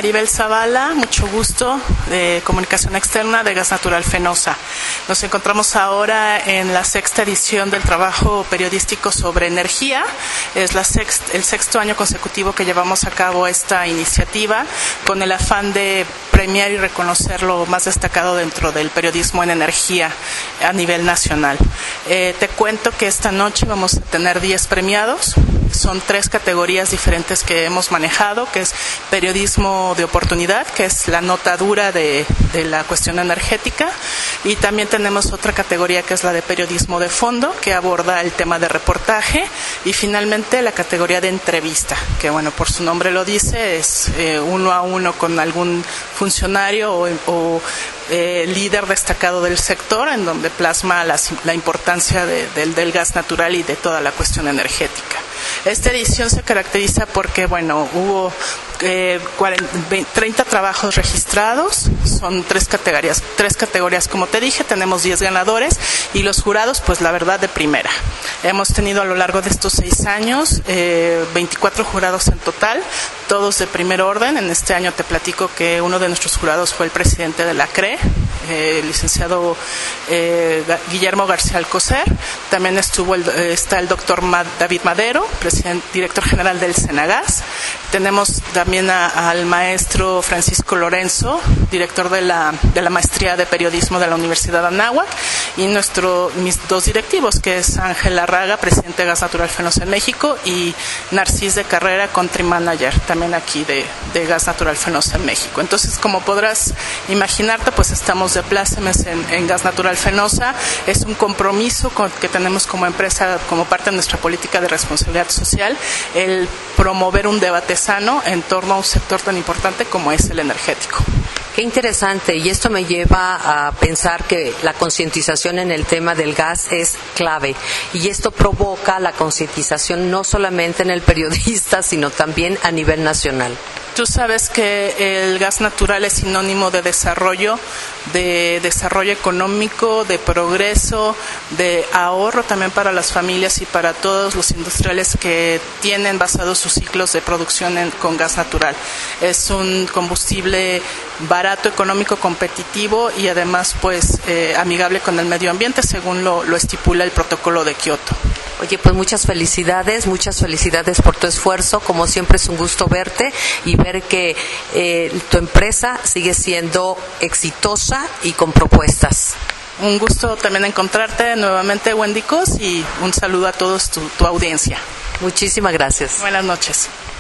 Maribel Zavala, mucho gusto, de Comunicación Externa de Gas Natural Fenosa. Nos encontramos ahora en la 6ª edición del trabajo periodístico sobre energía. Es el 6º año consecutivo que llevamos a cabo esta iniciativa con el afán de premiar y reconocer lo más destacado dentro del periodismo en energía a nivel nacional. Te cuento que esta noche vamos a tener 10 premiados. Son 3 categorías diferentes que hemos manejado, que es periodismo de oportunidad, que es la nota dura de la cuestión energética, y también tenemos otra categoría que es la de periodismo de fondo, que aborda el tema de reportaje, y finalmente la categoría de entrevista, que bueno, por su nombre lo dice, es uno a uno con algún funcionario o líder destacado del sector, en donde plasma la importancia del gas natural y de toda la cuestión energética. Esta edición se caracteriza porque, bueno, hubo 30 trabajos registrados, son 3 categorías, como te dije, tenemos 10 ganadores y los jurados, pues la verdad, de primera. Hemos tenido a lo largo de estos 6 años 24 jurados en total, todos de primer orden. En este año te platico que uno de nuestros jurados fue el presidente de la CRE, el licenciado Guillermo García Alcocer. También está el doctor David Madero, director general del Senagas. Tenemos también al maestro Francisco Lorenzo, director de la maestría de periodismo de la Universidad de Anáhuac, y mis 2 directivos, que es Ángel Larraga, presidente de Gas Natural Fenosa en México, y Narcís de Carrera, country manager, también aquí de Gas Natural Fenosa en México. Entonces, como podrás imaginarte, pues estamos de plácemes en Gas Natural Fenosa. Es un compromiso que tenemos como empresa, como parte de nuestra política de responsabilidad social, el promover un debate sano en torno a un sector tan importante como es el energético. Qué interesante, y esto me lleva a pensar que la concientización en el tema del gas es clave, y esto provoca la concientización no solamente en el periodista, sino también a nivel nacional. Tú sabes que el gas natural es sinónimo de desarrollo económico, de progreso, de ahorro también para las familias y para todos los industriales que tienen basados sus ciclos de producción con gas natural. Es un combustible barato, económico, competitivo y además pues amigable con el medio ambiente, según lo estipula el protocolo de Kioto. Oye, pues muchas felicidades por tu esfuerzo. Como siempre es un gusto verte y ver que tu empresa sigue siendo exitosa y con propuestas. Un gusto también encontrarte nuevamente, Wendy Cos, y un saludo a todos tu audiencia. Muchísimas gracias. Buenas noches.